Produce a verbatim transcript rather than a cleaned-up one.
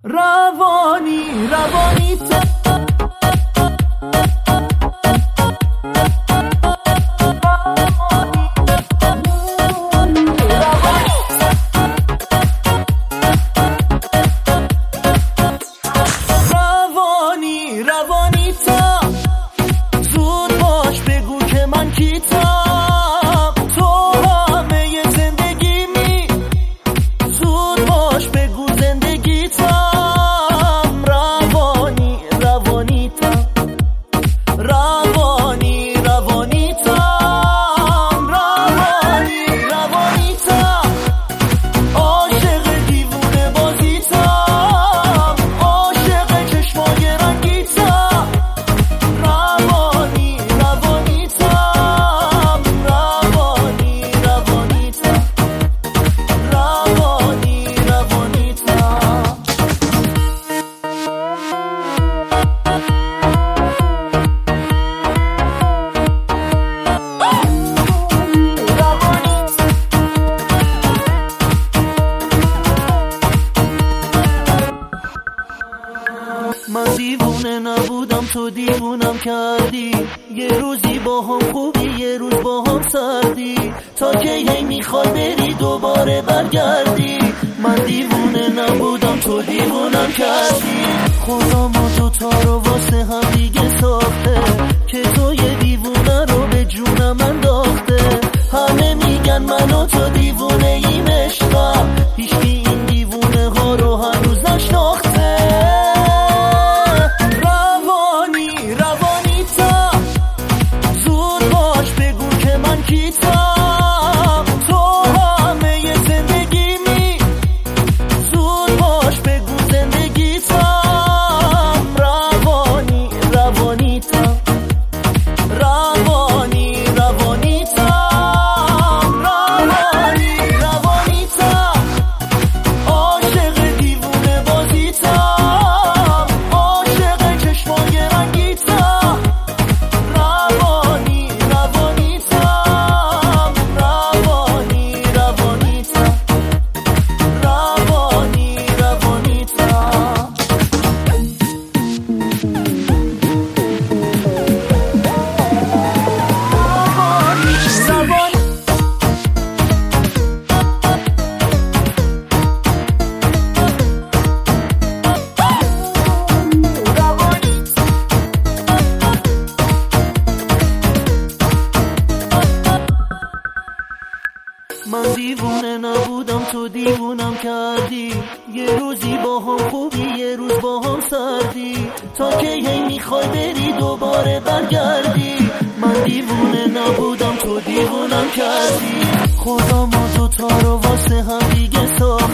روانی روانی من دیوونه نبودم تو دیوونم کردی، یه روزی با هم خوبی یه روز با هم سردی، تا که هی میخوای بری دوباره برگردی. من دیوونه نبودم تو دیوونم کردی، خدا ما دوتا رو واسه هم دیگه ساخته که تو یه دیوونه رو به جونم انداخته. همه میگن من و تو دیوونه ایم عشقم، هیچکی این دیوونه ها رو هنوز نشناخته. من دیوونه نبودم تو دیوونم کردی، یه روزی با هم خوبی یه روز با هم سردی، تا که هی میخوای بری دوباره برگردی. من دیوونه نبودم تو دیوونم کردی، خدا ما دوتا رو واسه هم دیگه ساخت